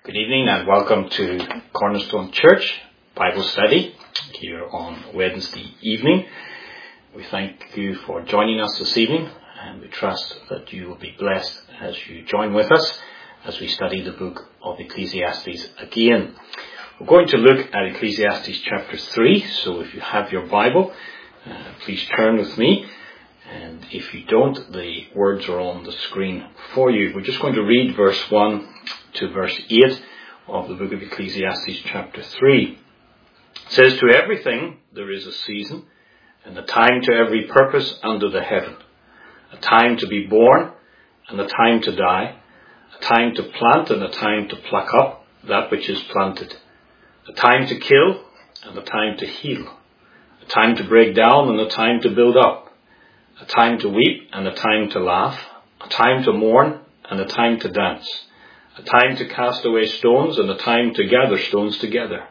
Good evening and welcome to Cornerstone Church Bible Study here on Wednesday evening. We thank you for joining us this evening, and we trust that you will be blessed as you join with us as we study the book of Ecclesiastes again. We're going to look at Ecclesiastes chapter 3, so if you have your Bible, please turn with me. And if you don't, the words are on the screen for you. We're just going to read verse 1 to verse 8 of the book of Ecclesiastes chapter 3. It says, "To everything there is a season, and a time to every purpose under the heaven. A time to be born, and a time to die. A time to plant, and a time to pluck up that which is planted. A time to kill, and a time to heal. A time to break down, and a time to build up. A time to weep, and a time to laugh. A time to mourn, and a time to dance. A time to cast away stones, and a time to gather stones together.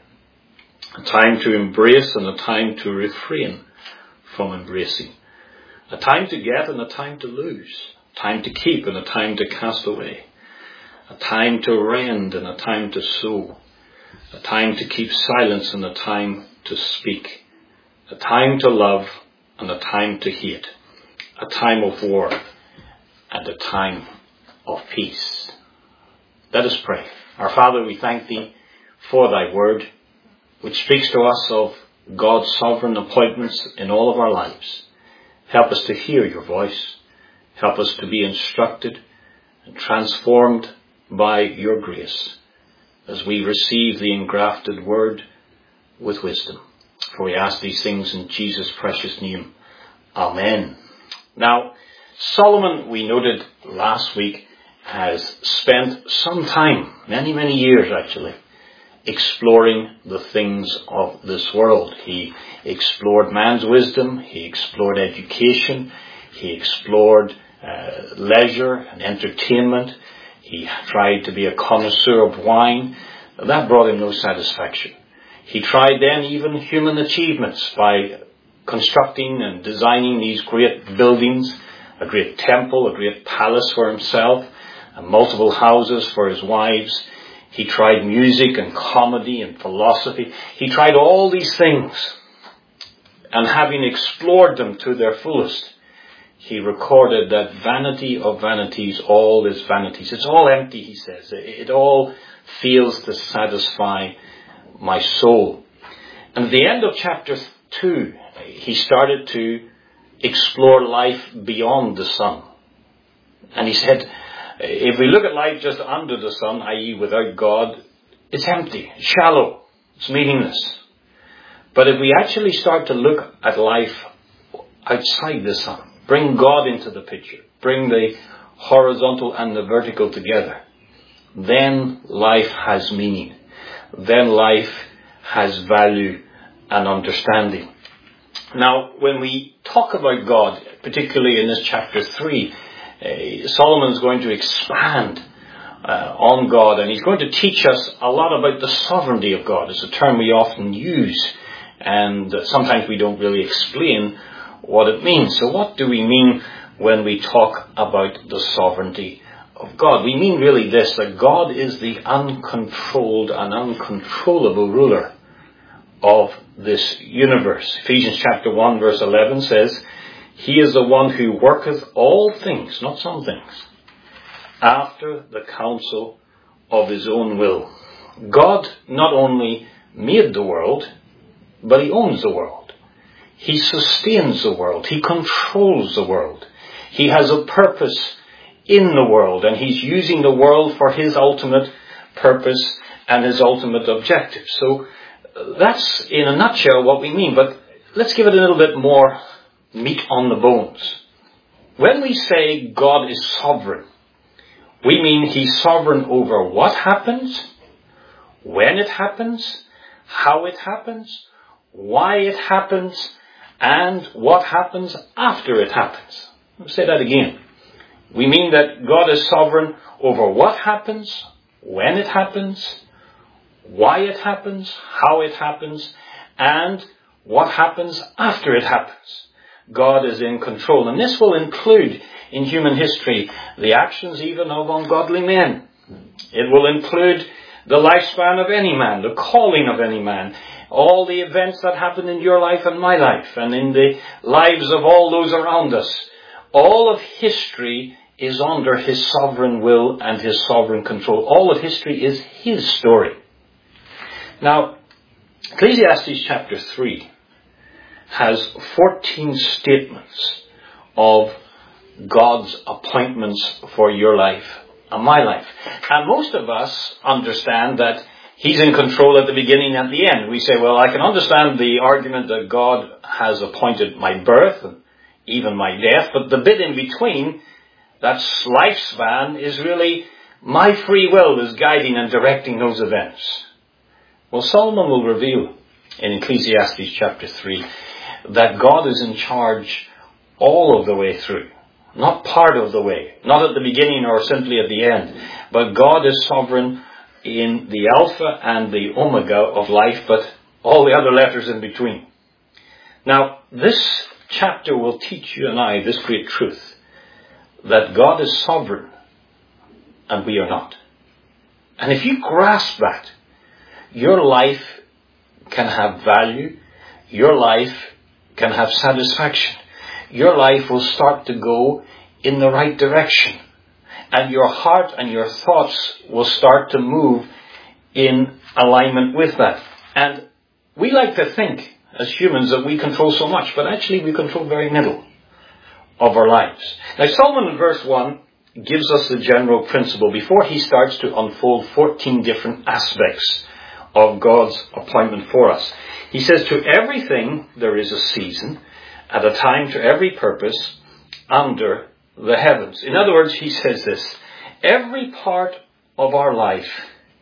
A time to embrace, and a time to refrain from embracing. A time to get, and a time to lose. A time to keep, and a time to cast away. A time to rend, and a time to sow. A time to keep silence, and a time to speak. A time to love, and a time to hate. A time of war, and a time of peace." Let us pray. Our Father, we thank Thee for Thy word, which speaks to us of God's sovereign appointments in all of our lives. Help us to hear Your voice. Help us to be instructed and transformed by Your grace as we receive the engrafted word with wisdom. For we ask these things in Jesus' precious name. Amen. Now, Solomon, we noted last week, has spent some time, many years actually, exploring the things of this world. He explored man's wisdom, he explored education, he explored leisure and entertainment. He tried to be a connoisseur of wine. That brought him no satisfaction. He tried then even human achievements by constructing and designing these great buildings, a great temple, a great palace for himself, and multiple houses for his wives. He tried music and comedy and philosophy. He tried all these things, and having explored them to their fullest, he recorded that vanity of vanities, all is vanities. It's all empty, he says. It all fails to satisfy my soul. And at the end of chapter 2, he started to explore life beyond the sun. And he said, if we look at life just under the sun, i.e. without God, it's empty, it's shallow, it's meaningless. But if we actually start to look at life outside the sun, bring God into the picture, bring the horizontal and the vertical together, then life has meaning. Then life has value and understanding. Now, when we talk about God, particularly in this chapter 3, Solomon's going to expand on God, and he's going to teach us a lot about the sovereignty of God. It's a term we often use, and sometimes we don't really explain what it means. So what do we mean when we talk about the sovereignty of God? We mean really this, that God is the uncontrolled and uncontrollable ruler of this universe. Ephesians chapter 1 verse 11 says, "He is the one who worketh all things," not some things, "after the counsel of his own will." God not only made the world, but he owns the world. He sustains the world. He controls the world. He has a purpose in the world, and he's using the world for his ultimate purpose and his ultimate objective. So that's in a nutshell what we mean, but let's give it a little bit more meat on the bones. When we say God is sovereign, we mean he's sovereign over what happens, when it happens, how it happens, why it happens, and what happens after it happens. Let me say that again. We mean that God is sovereign over what happens, when it happens, why it happens, how it happens, and what happens after it happens. God is in control. And this will include, in human history, the actions even of ungodly men. It will include the lifespan of any man, the calling of any man, all the events that happen in your life and my life and in the lives of all those around us. All of history is under His sovereign will and His sovereign control. All of history is His story. Now, Ecclesiastes chapter 3 has 14 statements of God's appointments for your life and my life. And most of us understand that He's in control at the beginning and the end. We say, well, I can understand the argument that God has appointed my birth and even my death, but the bit in between, that lifespan, is really my free will is guiding and directing those events. Well, Solomon will reveal in Ecclesiastes chapter 3 that God is in charge all of the way through. Not part of the way, not at the beginning or simply at the end, but God is sovereign in the Alpha and the Omega of life, but all the other letters in between. Now, this chapter will teach you and I this great truth, that God is sovereign and we are not. And if you grasp that, your life can have value, your life can have satisfaction, your life will start to go in the right direction, and your heart and your thoughts will start to move in alignment with that. And we like to think as humans that we control so much, but actually we control very little of our lives. Now, Solomon in verse 1 gives us the general principle before he starts to unfold 14 different aspects of God's appointment for us. He says, to everything there is a season, at a time to every purpose under the heavens. In other words, he says this, every part of our life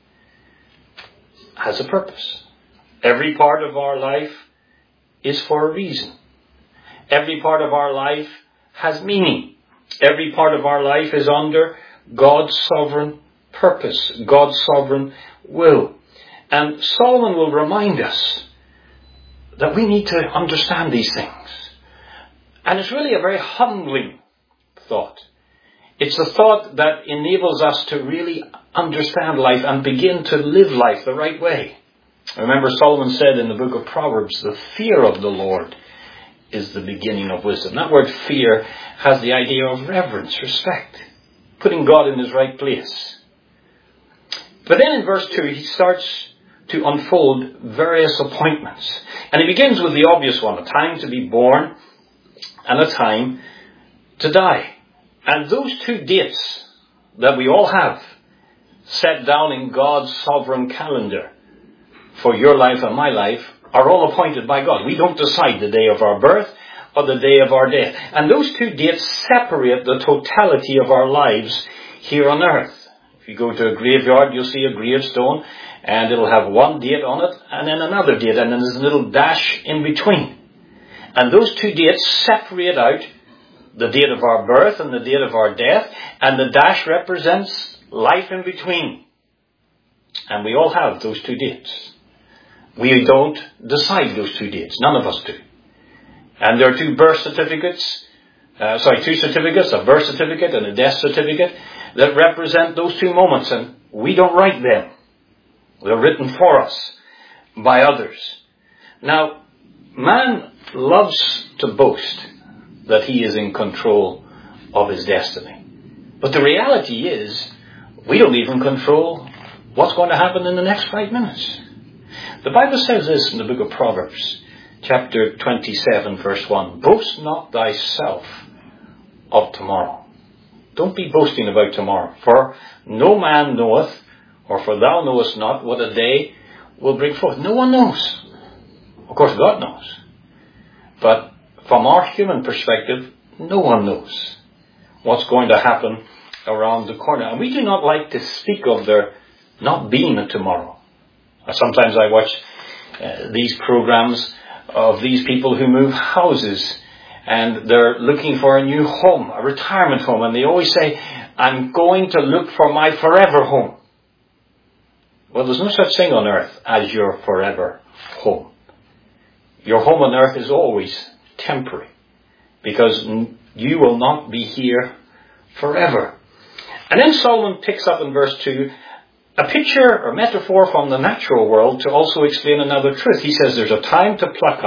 has a purpose. Every part of our life is for a reason. Every part of our life has meaning. Every part of our life is under God's sovereign purpose, God's sovereign will. And Solomon will remind us that we need to understand these things. And it's really a very humbling thought. It's a thought that enables us to really understand life and begin to live life the right way. Remember, Solomon said in the book of Proverbs, the fear of the Lord is the beginning of wisdom. That word fear has the idea of reverence, respect, putting God in His right place. But then in verse 2, he starts to unfold various appointments. And he begins with the obvious one, a time to be born and a time to die. And those two dates that we all have set down in God's sovereign calendar for your life and my life are all appointed by God. We don't decide the day of our birth or the day of our death. And those two dates separate the totality of our lives here on earth. If you go to a graveyard, you'll see a gravestone and it'll have one date on it and then another date, and then there's a little dash in between. And those two dates separate out the date of our birth and the date of our death, and the dash represents life in between. And we all have those two dates. We don't decide those two dates. None of us do. And there are two certificates, a birth certificate and a death certificate that represent those two moments, and we don't write them. They're written for us by others. Now, man loves to boast that he is in control of his destiny. But the reality is, we don't even control what's going to happen in the next 5 minutes. The Bible says this in the book of Proverbs, chapter 27, verse 1. Boast not thyself of tomorrow. Don't be boasting about tomorrow. For no man knoweth, or for thou knowest not, what a day will bring forth. No one knows. Of course, God knows. But from our human perspective, no one knows what's going to happen around the corner. And we do not like to speak of there not being a tomorrow. Sometimes I watch these programs of these people who move houses and they're looking for a new home, a retirement home, and they always say, I'm going to look for my forever home. Well, there's no such thing on earth as your forever home. Your home on earth is always temporary, because you will not be here forever. And then Solomon picks up in verse 2 a picture or metaphor from the natural world to also explain another truth. He says there's a time to plant,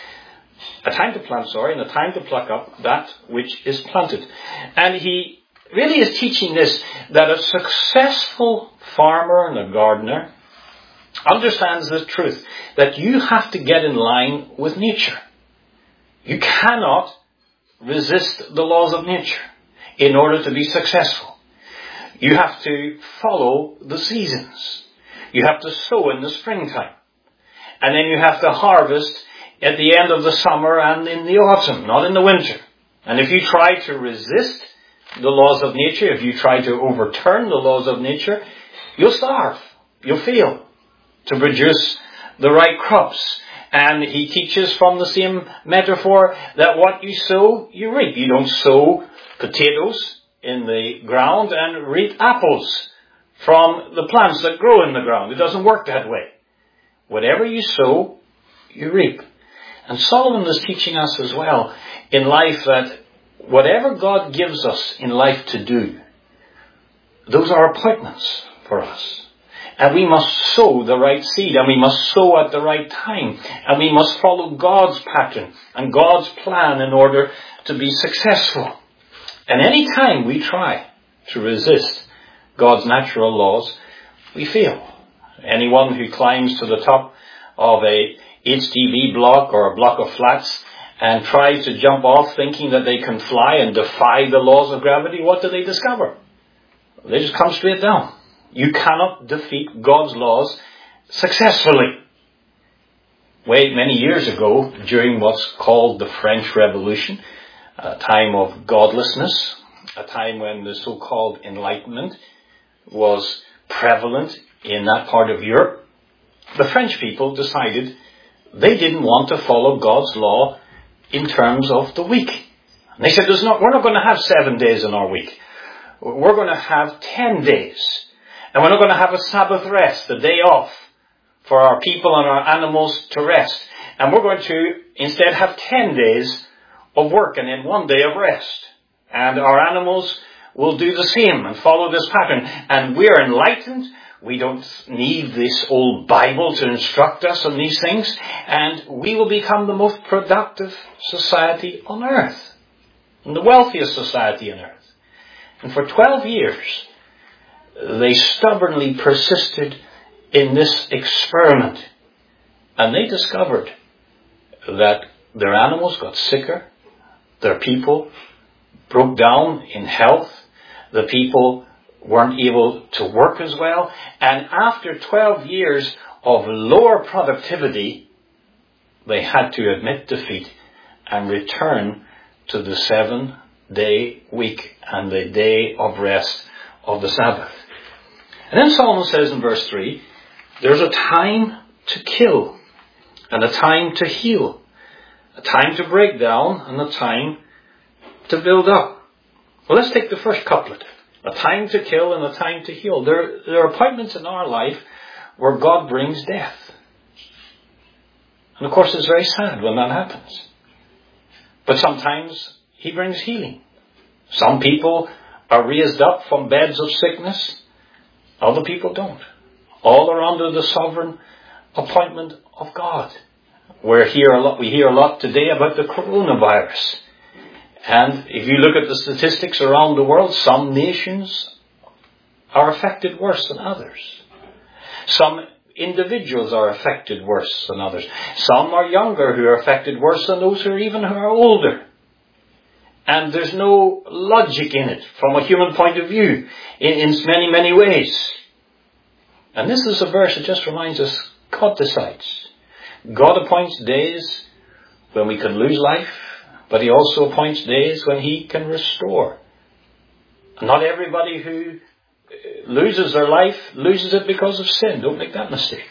and a time to pluck up that which is planted. And he really is teaching this, that a successful farmer and a gardener understands the truth, that you have to get in line with nature. You cannot resist the laws of nature in order to be successful. You have to follow the seasons. You have to sow in the springtime. And then you have to harvest at the end of the summer and in the autumn, not in the winter. And if you try to resist the laws of nature, if you try to overturn the laws of nature, you'll starve. You'll fail to produce the right crops. And he teaches from the same metaphor that what you sow, you reap. You don't sow potatoes in the ground and reap apples from the plants that grow in the ground. It doesn't work that way. Whatever you sow, you reap. And Solomon is teaching us as well in life that whatever God gives us in life to do, those are appointments for us. And we must sow the right seed, and we must sow at the right time, and we must follow God's pattern and God's plan in order to be successful. And any time we try to resist God's natural laws, we fail. Anyone who climbs to the top of a HDB block or a block of flats and tries to jump off thinking that they can fly and defy the laws of gravity, what do they discover? They just come straight down. You cannot defeat God's laws successfully. Many years ago, during what's called the French Revolution, a time of godlessness, a time when the so-called Enlightenment was prevalent in that part of Europe, the French people decided they didn't want to follow God's law in terms of the week. And they said, we're not going to have 7 days in our week. We're going to have 10 days. And we're not going to have a Sabbath rest, a day off for our people and our animals to rest. And we're going to instead have 10 days of work and then 1 day of rest. And our animals will do the same and follow this pattern. And we're enlightened. We don't need this old Bible to instruct us on these things. And we will become the most productive society on earth. And the wealthiest society on earth. And for 12 years, they stubbornly persisted in this experiment. And they discovered that their animals got sicker. Their people broke down in health. The people weren't able to work as well. And after 12 years of lower productivity, they had to admit defeat and return to the 7-day week and the day of rest of the Sabbath. And then Solomon says in verse 3, there's a time to kill and a time to heal, a time to break down and a time to build up. Well, let's take the first couplet. A time to kill and a time to heal. There are appointments in our life where God brings death. And of course it's very sad when that happens. But sometimes He brings healing. Some people are raised up from beds of sickness. Other people don't. All are under the sovereign appointment of God. We hear a lot today about the coronavirus. And if you look at the statistics around the world, some nations are affected worse than others. Some individuals are affected worse than others. Some are younger who are affected worse than those who are older. And there's no logic in it from a human point of view in many, many ways. And this is a verse that just reminds us God decides. God appoints days when we can lose life, but He also appoints days when He can restore. Not everybody who loses their life loses it because of sin. Don't make that mistake.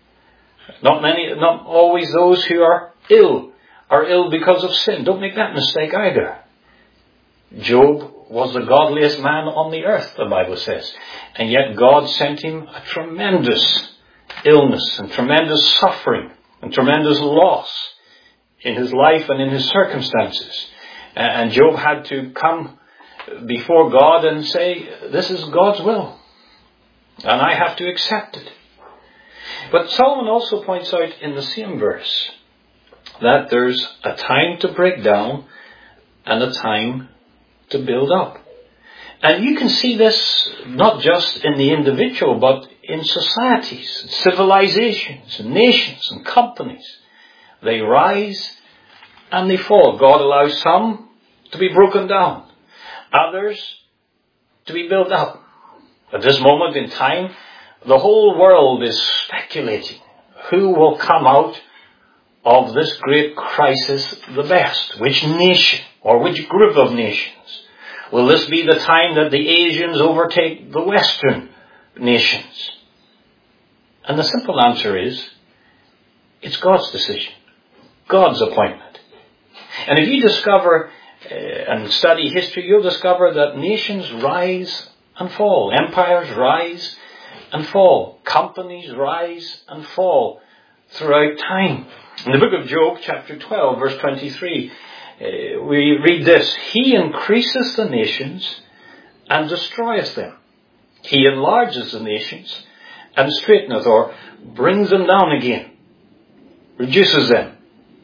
Not always those who are ill because of sin. Don't make that mistake either. Job was the godliest man on the earth, the Bible says. And yet God sent him a tremendous illness and tremendous suffering and tremendous loss in his life and in his circumstances. And Job had to come before God and say, this is God's will. And I have to accept it. But Solomon also points out in the same verse that there's a time to break down and a time to build up. And you can see this not just in the individual, but in societies, civilizations, and nations, and companies. They rise and they fall. God allows some to be broken down, others to be built up. At this moment in time, the whole world is speculating who will come out of this great crisis the best. Which nation or which group of nations? Will this be the time that the Asians overtake the Western nations? And the simple answer is, it's God's decision, God's appointment. And if you discover and study history, you'll discover that nations rise and fall. Empires rise and fall. Companies rise and fall throughout time. In the book of Job, chapter 12, verse 23, we read this: He increaseth the nations and destroyeth them. He enlarges the nations and straighteneth, or brings them down again, reduces them.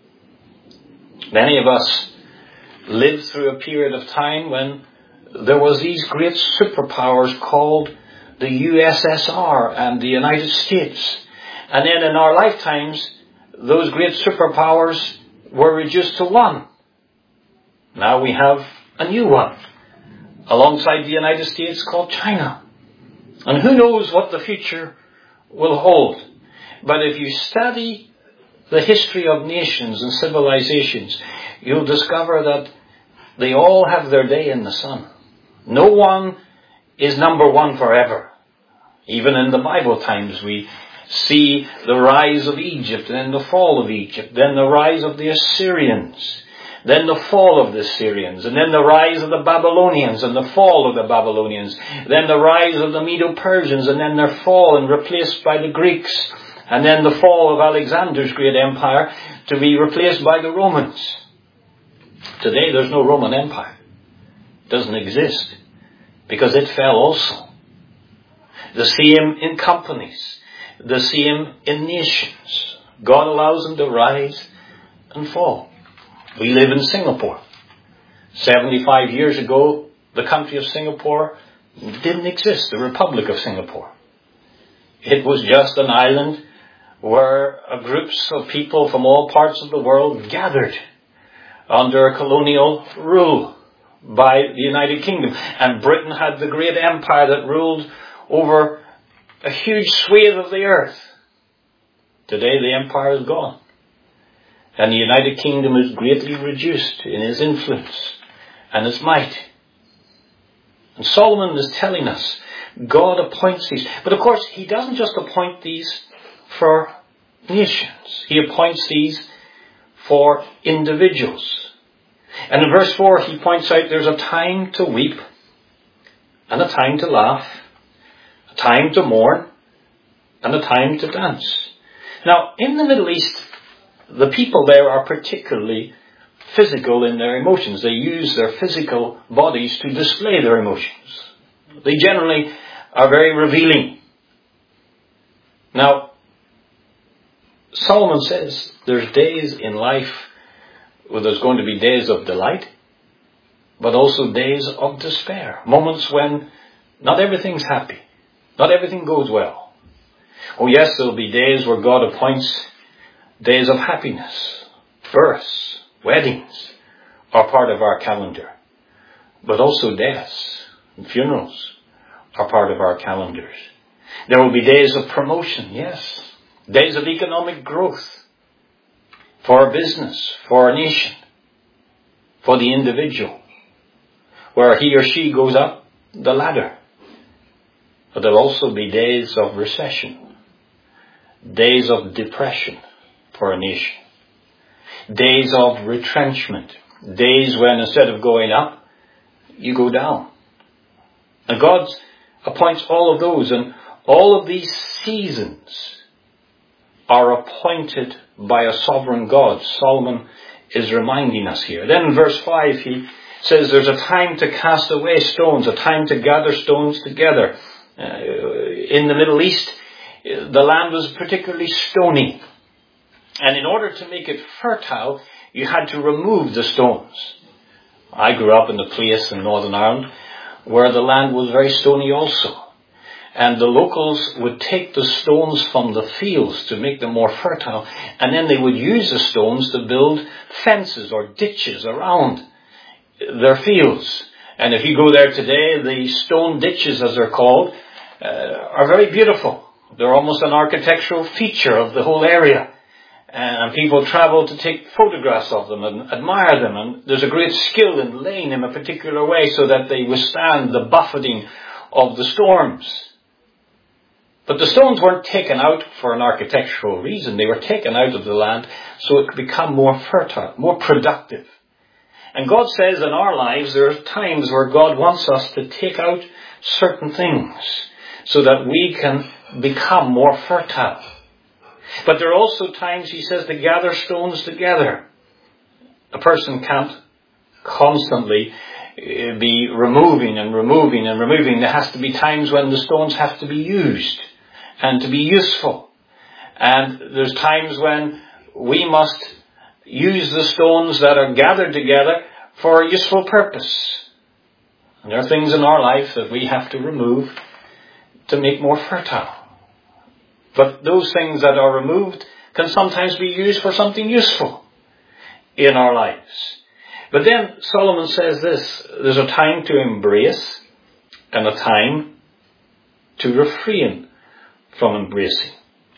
Many of us lived through a period of time when there was these great superpowers called the USSR and the United States. And then in our lifetimes, those great superpowers were reduced to one. Now we have a new one alongside the United States called China. And who knows what the future will hold. But if you study the history of nations and civilizations, you'll discover that they all have their day in the sun. No one is number one forever. Even in the Bible times, we see the rise of Egypt, and then the fall of Egypt, then the rise of the Assyrians, then the fall of the Assyrians, and then the rise of the Babylonians and the fall of the Babylonians, then the rise of the Medo-Persians, and then their fall and replaced by the Greeks, and then the fall of Alexander's great empire to be replaced by the Romans. Today there's no Roman Empire. It doesn't exist, because it fell also. The same in companies, the same in nations. God allows them to rise and fall. We live in Singapore. 75 years ago, the country of Singapore didn't exist, the Republic of Singapore. It was just an island where groups of people from all parts of the world gathered under colonial rule by the United Kingdom. And Britain had the great empire that ruled over a huge swathe of the earth. Today the empire is gone. And the United Kingdom is greatly reduced in its influence and its might. And Solomon is telling us God appoints these. But of course, he doesn't just appoint these for nations. He appoints these for individuals. And in verse 4, he points out there's a time to weep and a time to laugh, a time to mourn and a time to dance. Now, in the Middle East, the people there are particularly physical in their emotions. They use their physical bodies to display their emotions. They generally are very revealing. Now, Solomon says there's days in life where there's going to be days of delight, but also days of despair. Moments when not everything's happy. Not everything goes well. Oh yes, there'll be days where God appoints days of happiness. Births, weddings are part of our calendar. But also deaths and funerals are part of our calendars. There will be days of promotion, yes. Days of economic growth for a business, for a nation, for the individual, where he or she goes up the ladder. But there will also be days of recession, days of depression for a nation, days of retrenchment, days when instead of going up, you go down. And God appoints all of those, and all of these seasons are appointed by a sovereign God. Solomon is reminding us here. Then in verse 5 he says there's a time to cast away stones, a time to gather stones together, In the Middle East, the land was particularly stony. And in order to make it fertile, you had to remove the stones. I grew up in a place in Northern Ireland where the land was very stony also. And the locals would take the stones from the fields to make them more fertile, and then they would use the stones to build fences or ditches around their fields. And if you go there today, the stone ditches, as they're called, are very beautiful. They're almost an architectural feature of the whole area. And people travel to take photographs of them and admire them. And there's a great skill in laying them a particular way so that they withstand the buffeting of the storms. But the stones weren't taken out for an architectural reason. They were taken out of the land so it could become more fertile, more productive. And God says in our lives there are times where God wants us to take out certain things so that we can become more fertile. But there are also times, he says, to gather stones together. A person can't constantly be removing and removing and removing. There has to be times when the stones have to be used and to be useful. And there's times when we must use the stones that are gathered together for a useful purpose. And there are things in our life that we have to remove to make more fertile. But those things that are removed can sometimes be used for something useful in our lives. But then Solomon says this: there's a time to embrace and a time to refrain from embracing.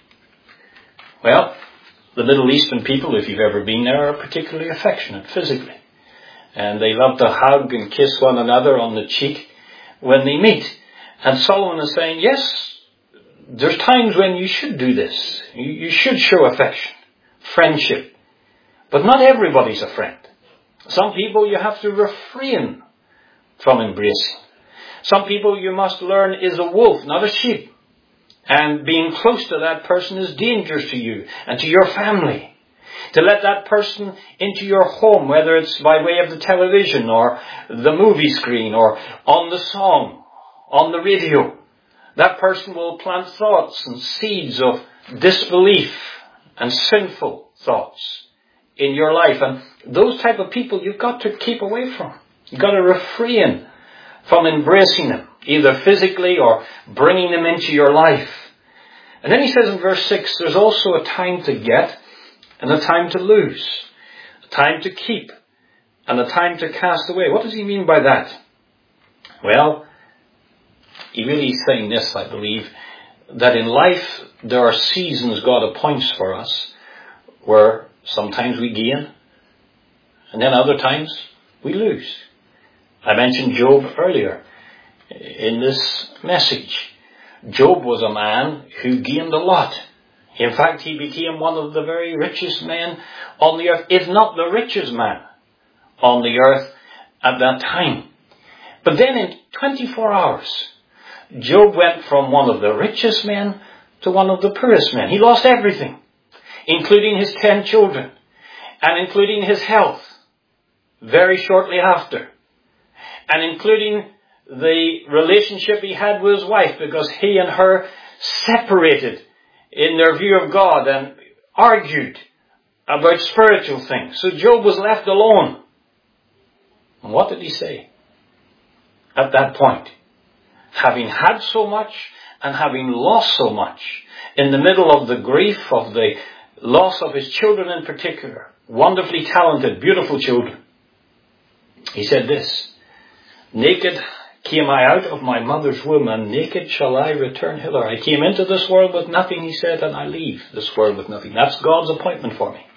Well, the Middle Eastern people, if you've ever been there, are particularly affectionate physically. And they love to hug and kiss one another on the cheek when they meet. And Solomon is saying, yes, there's times when you should do this. You should show affection, friendship. But not everybody's a friend. Some people you have to refrain from embracing. Some people you must learn is a wolf, not a sheep. And being close to that person is dangerous to you and to your family. To let that person into your home, whether it's by way of the television or the movie screen or on the song, on the radio, that person will plant thoughts and seeds of disbelief and sinful thoughts in your life. And those type of people you've got to keep away from. You've got to refrain from embracing them, either physically or bringing them into your life. And then he says in verse 6, there's also a time to get and a time to lose, a time to keep and a time to cast away. What does he mean by that? Well, he really is saying this, I believe, that in life there are seasons God appoints for us where sometimes we gain and then other times we lose. I mentioned Job earlier in this message. Job was a man who gained a lot. In fact, he became one of the very richest men on the earth, if not the richest man on the earth at that time. But then in 24 hours, Job went from one of the richest men to one of the poorest men. He lost everything, including his 10 children and including his health very shortly after, and including the relationship he had with his wife, because he and her separated in their view of God and argued about spiritual things. So Job was left alone. And what did he say at that point? Having had so much and having lost so much, in the middle of the grief of the loss of his children in particular, wonderfully talented, beautiful children, he said this: naked came I out of my mother's womb, and naked shall I return hither. I came into this world with nothing, he said, and I leave this world with nothing. That's God's appointment for me.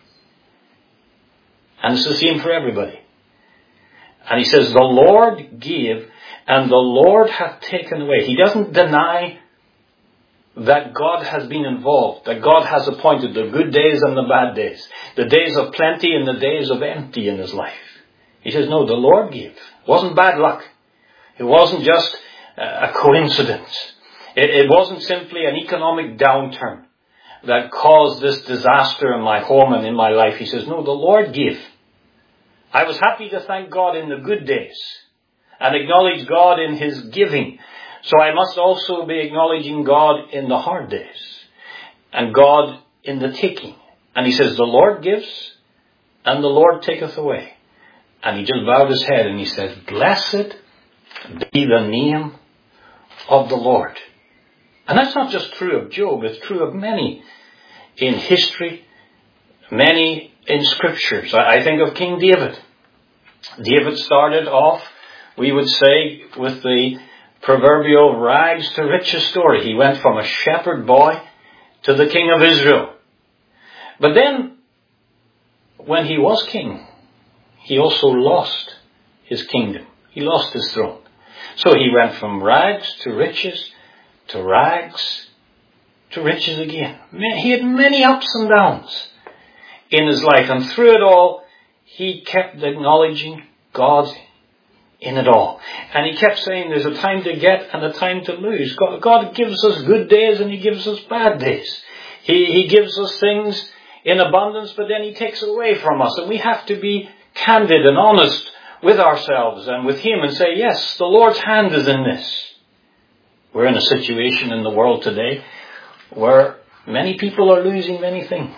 And it's the same for everybody. And he says, the Lord gave, and the Lord hath taken away. He doesn't deny that God has been involved, that God has appointed the good days and the bad days, the days of plenty and the days of empty in his life. He says, no, the Lord gave. It wasn't bad luck. It wasn't just a coincidence. It wasn't simply an economic downturn that caused this disaster in my home and in my life. He says, no, the Lord gave. I was happy to thank God in the good days and acknowledge God in his giving, So I must also be acknowledging God in the hard days and God in the taking. And he says, the Lord gives and the Lord taketh away. And he just bowed his head and he said, blessed be the name of the Lord. And that's not just true of Job, it's true of many in history, many in scriptures. I think of King David. David started off, we would say, with the proverbial rags to riches story. He went from a shepherd boy to the king of Israel. But then, when he was king, he also lost his kingdom. He lost his throne. So he went from rags to riches, to rags to riches again. He had many ups and downs in his life. And through it all, he kept acknowledging God in it all. And he kept saying there's a time to get and a time to lose. God gives us good days and he gives us bad days. He gives us things in abundance, but then he takes it away from us. And we have to be candid and honest with ourselves and with him and say, yes, the Lord's hand is in this. We're in a situation in the world today where many people are losing many things.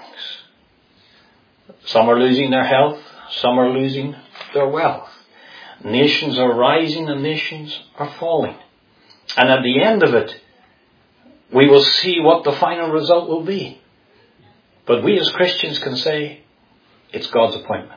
Some are losing their health. Some are losing their wealth. Nations are rising and nations are falling. And at the end of it, we will see what the final result will be. But we as Christians can say, it's God's appointment.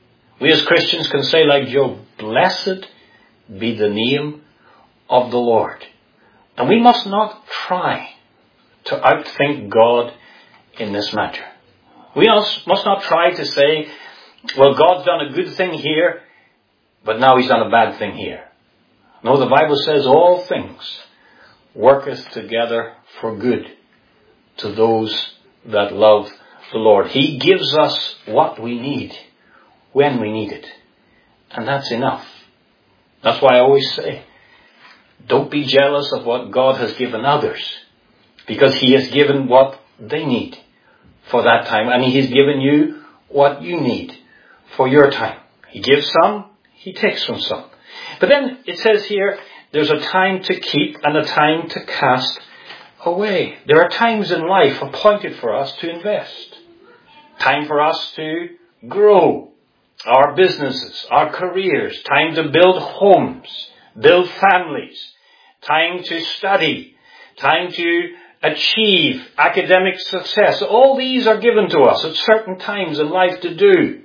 We as Christians can say like Job, blessed be the name of the Lord. And we must not try to outthink God in this matter. We must not try to say, well, God's done a good thing here, but now he's done a bad thing here. No, the Bible says all things worketh together for good to those that love the Lord. He gives us what we need when we need it. And that's enough. That's why I always say, don't be jealous of what God has given others, because he has given what they need for that time, and he has given you what you need for your time. He gives some, he takes from some. But then it says here, there's a time to keep and a time to cast away. There are times in life appointed for us to invest. Time for us to grow our businesses, our careers. Time to build homes, build families. Time to study. Time to achieve academic success. All these are given to us at certain times in life to do.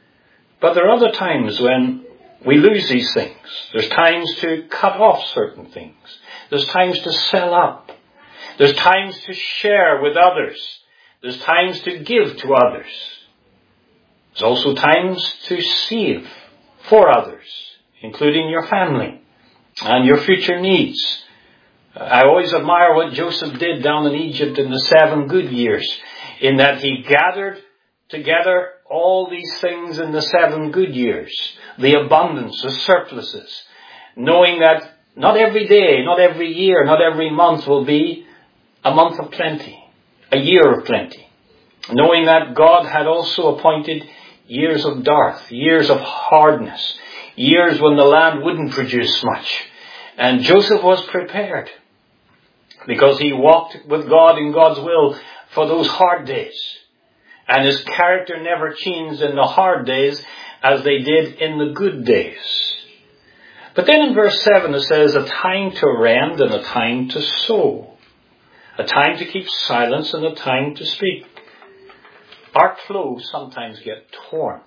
But there are other times when we lose these things. There's times to cut off certain things. There's times to sell up. There's times to share with others. There's times to give to others. There's also times to save for others, including your family and your future needs. I always admire what Joseph did down in Egypt in the 7 good years, in that he gathered together all these things in the 7 good years, the abundance, the surpluses, knowing that not every day, not every year, not every month will be a month of plenty, a year of plenty, knowing that God had also appointed years of dearth, years of hardness, years when the land wouldn't produce much. And Joseph was prepared because he walked with God in God's will for those hard days. And his character never changed in the hard days as they did in the good days. But then in verse 7 it says, a time to rend and a time to sow. A time to keep silence and a time to speak. Our clothes sometimes get torn.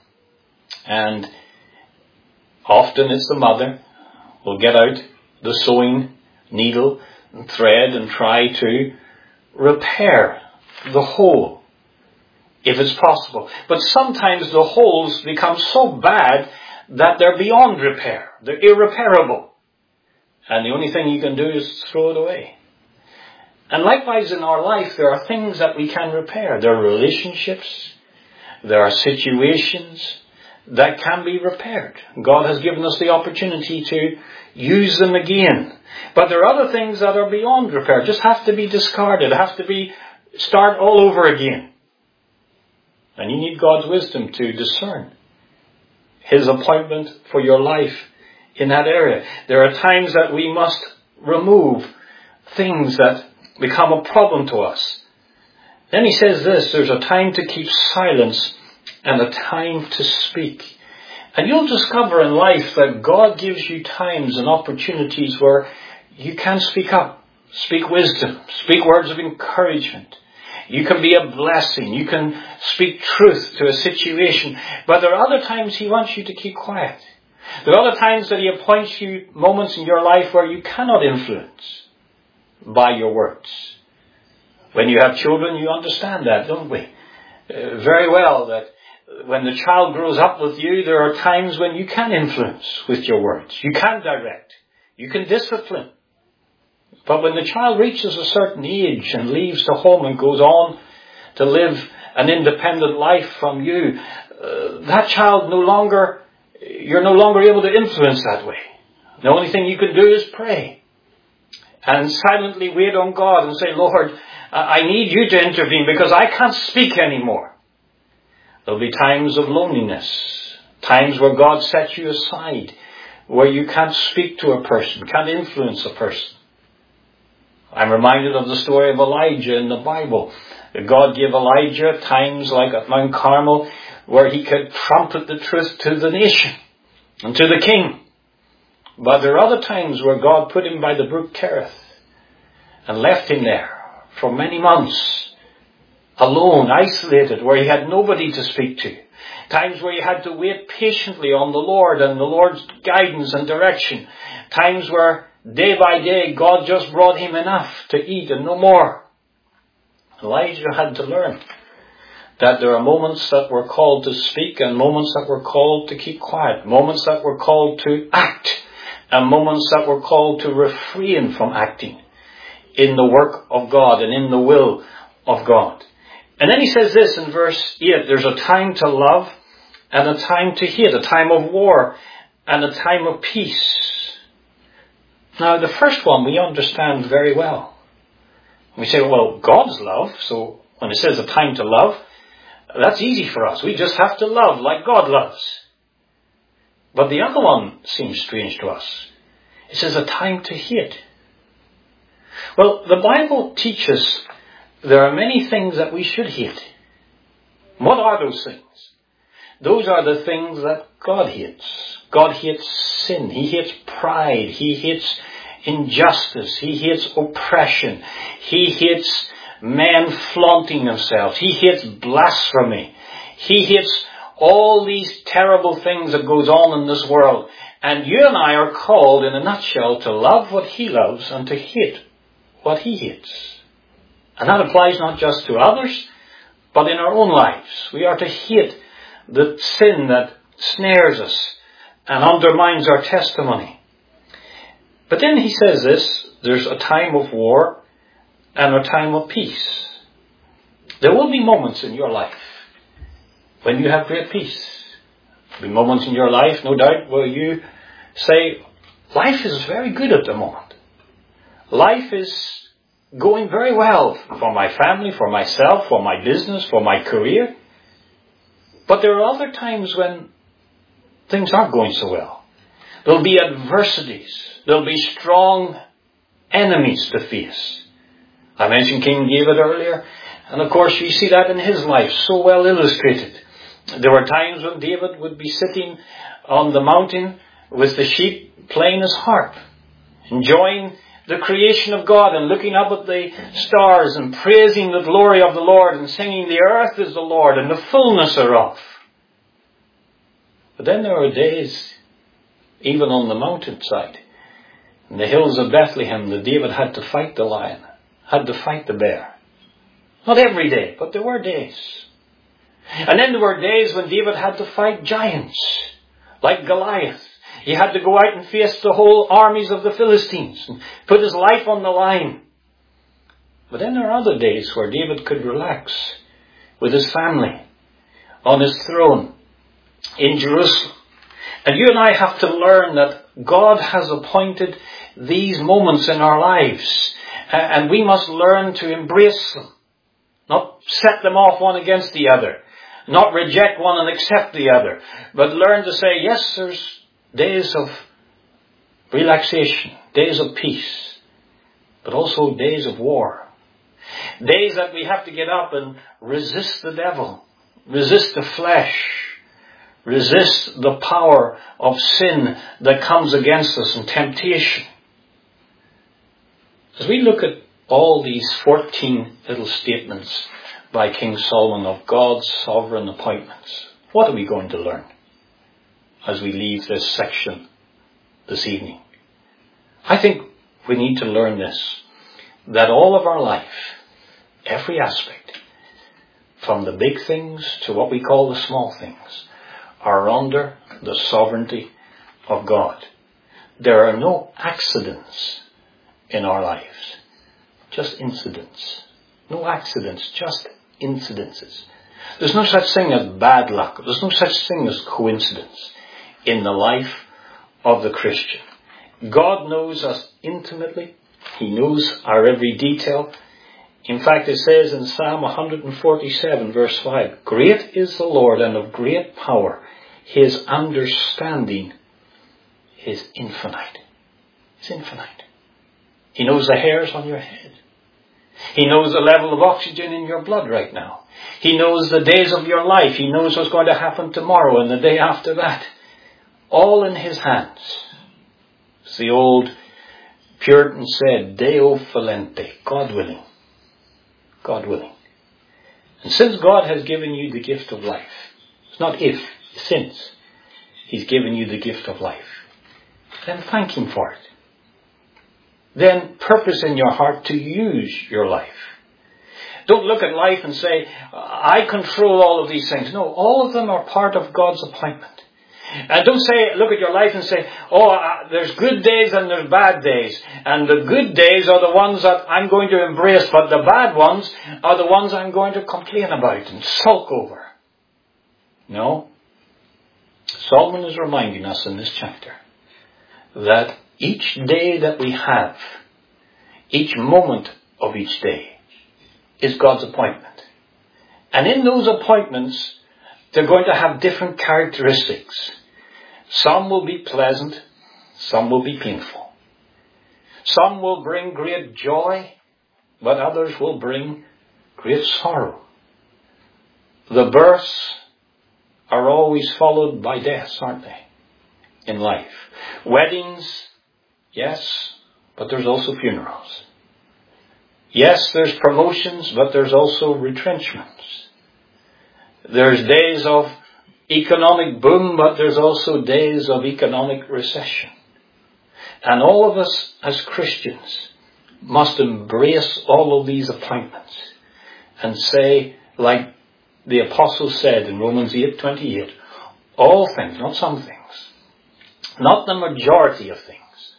And often it's the mother who will get out the sewing needle and thread and try to repair the hole, if it's possible. But sometimes the holes become so bad that they're beyond repair. They're irreparable. And the only thing you can do is throw it away. And likewise in our life, there are things that we can repair. There are relationships. There are situations that can be repaired. God has given us the opportunity to use them again. But there are other things that are beyond repair. Just have to be discarded. Have to be start all over again. And you need God's wisdom to discern his appointment for your life in that area. There are times that we must remove things that become a problem to us. Then he says this, there's a time to keep silence and a time to speak. And you'll discover in life that God gives you times and opportunities where you can speak up, speak wisdom, speak words of encouragement. You can be a blessing. You can speak truth to a situation. But there are other times he wants you to keep quiet. There are other times that he appoints you moments in your life where you cannot influence by your words. When you have children, you understand that, don't we? Very well, that when the child grows up with you, there are times when you can influence with your words. You can direct. You can discipline. But when the child reaches a certain age and leaves the home and goes on to live an independent life from you, that child you're no longer able to influence that way. The only thing you can do is pray and silently wait on God and say, Lord, I need you to intervene because I can't speak anymore. There'll be times of loneliness, times where God sets you aside, where you can't speak to a person, can't influence a person. I'm reminded of the story of Elijah in the Bible. God gave Elijah times like at Mount Carmel where he could trumpet the truth to the nation and to the king. But there are other times where God put him by the brook Kerith and left him there for many months, alone, isolated, where he had nobody to speak to. Times where he had to wait patiently on the Lord and the Lord's guidance and direction. Times where day by day God just brought him enough to eat and no more. Elijah had to learn that there are moments that we're called to speak and moments that we're called to keep quiet. Moments that we're called to act and moments that we're called to refrain from acting in the work of God and in the will of God. And then he says this in verse 8, there's a time to love and a time to hate, a time of war and a time of peace. Now the first one we understand very well. We say, well, God's love, so when it says a time to love, that's easy for us. We just have to love like God loves. But the other one seems strange to us. It says a time to hate. Well, the Bible teaches there are many things that we should hate. What are those things? Those are the things that God hates. God hates sin. He hates pride. He hates injustice. He hates oppression. He hates men flaunting themselves. He hates blasphemy. He hates all these terrible things that goes on in this world. And you and I are called, in a nutshell, to love what he loves and to hate what he hates. And that applies not just to others, but in our own lives. We are to hate the sin that snares us and undermines our testimony. But then he says this, there's a time of war and a time of peace. There will be moments in your life when you have great peace. There will be moments in your life, no doubt, where you say, life is very good at the moment. Life is going very well for my family, for myself, for my business, for my career. But there are other times when things aren't going so well. There'll be adversities. There'll be strong enemies to face. I mentioned King David earlier, and of course you see that in his life, so well illustrated. There were times when David would be sitting on the mountain with the sheep playing his harp, enjoying the creation of God and looking up at the stars and praising the glory of the Lord and singing, the earth is the Lord and the fullness thereof. But then there were days, even on the mountainside, in the hills of Bethlehem, that David had to fight the lion, had to fight the bear. Not every day, but there were days. And then there were days when David had to fight giants, like Goliath. He had to go out and face the whole armies of the Philistines and put his life on the line. But then there are other days where David could relax with his family on his throne in Jerusalem. And you and I have to learn that God has appointed these moments in our lives, and we must learn to embrace them, not set them off one against the other, not reject one and accept the other, but learn to say, yes, there's days of relaxation, days of peace, but also days of war. Days that we have to get up and resist the devil, resist the flesh, resist the power of sin that comes against us and temptation. As we look at all these 14 little statements by King Solomon of God's sovereign appointments, what are we going to learn as we leave this section this evening? I think we need to learn this, that all of our life, every aspect, from the big things to what we call the small things, are under the sovereignty of God. There are no accidents in our lives, just incidents. No accidents, just incidences. There's no such thing as bad luck. There's no such thing as coincidence in the life of the Christian. God knows us intimately. He knows our every detail. In fact, it says in Psalm 147 verse 5, "Great is the Lord and of great power. His understanding is infinite." It's infinite. He knows the hairs on your head. He knows the level of oxygen in your blood right now. He knows the days of your life. He knows what's going to happen tomorrow and the day after that. All in His hands. As the old Puritan said, Deo volente, God willing. God willing. And since God has given you the gift of life, it's not if, since He's given you the gift of life, then thank Him for it. Then purpose in your heart to use your life. Don't look at life and say, I control all of these things. No, all of them are part of God's appointment. And don't say, look at your life and say, there's good days and there's bad days. And the good days are the ones that I'm going to embrace, but the bad ones are the ones I'm going to complain about and sulk over. No. Solomon is reminding us in this chapter that each day that we have, each moment of each day, is God's appointment. And in those appointments, they're going to have different characteristics. Some will be pleasant, some will be painful. Some will bring great joy, but others will bring great sorrow. The births are always followed by deaths, aren't they? In life. Weddings, yes, but there's also funerals. Yes, there's promotions, but there's also retrenchments. There's days of economic boom, but there's also days of economic recession. And all of us as Christians must embrace all of these appointments and say, like the apostle said in Romans 8:28, all things, not some things, not the majority of things,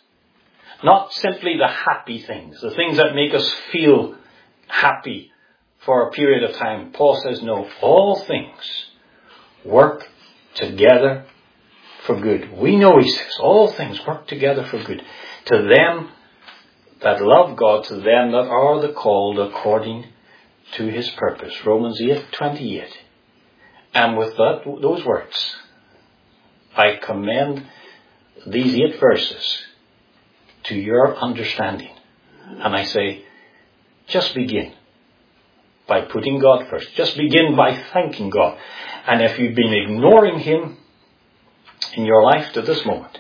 not simply the happy things, the things that make us feel happy for a period of time. Paul says, no, all things work together for good. We know, he says, all things work together for good. To them that love God, to them that are the called according to His purpose. Romans 8:28. And with those words, I commend these 8 verses to your understanding. And I say, just begin by putting God first. Just begin by thanking God. And if you've been ignoring Him in your life to this moment,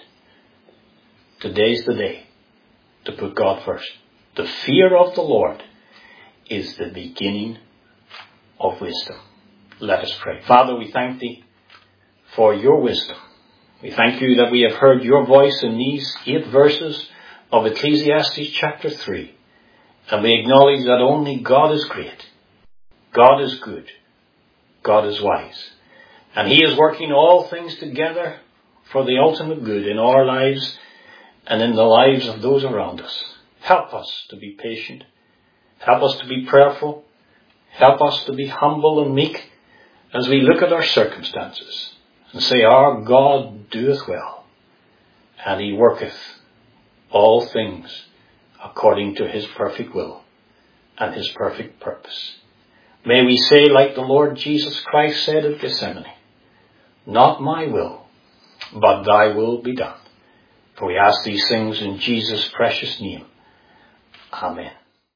today's the day to put God first. The fear of the Lord is the beginning of wisdom. Let us pray. Father, we thank Thee for your wisdom. We thank You that we have heard Your voice in these 8 verses of Ecclesiastes chapter 3. And we acknowledge that only God is great. God is good. God is wise. And He is working all things together for the ultimate good in our lives and in the lives of those around us. Help us to be patient. Help us to be prayerful. Help us to be humble and meek as we look at our circumstances and say, our God doeth well, and He worketh all things according to His perfect will and His perfect purpose. May we say, like the Lord Jesus Christ said at Gethsemane, not my will, but Thy will be done. For we ask these things in Jesus' precious name. Amen.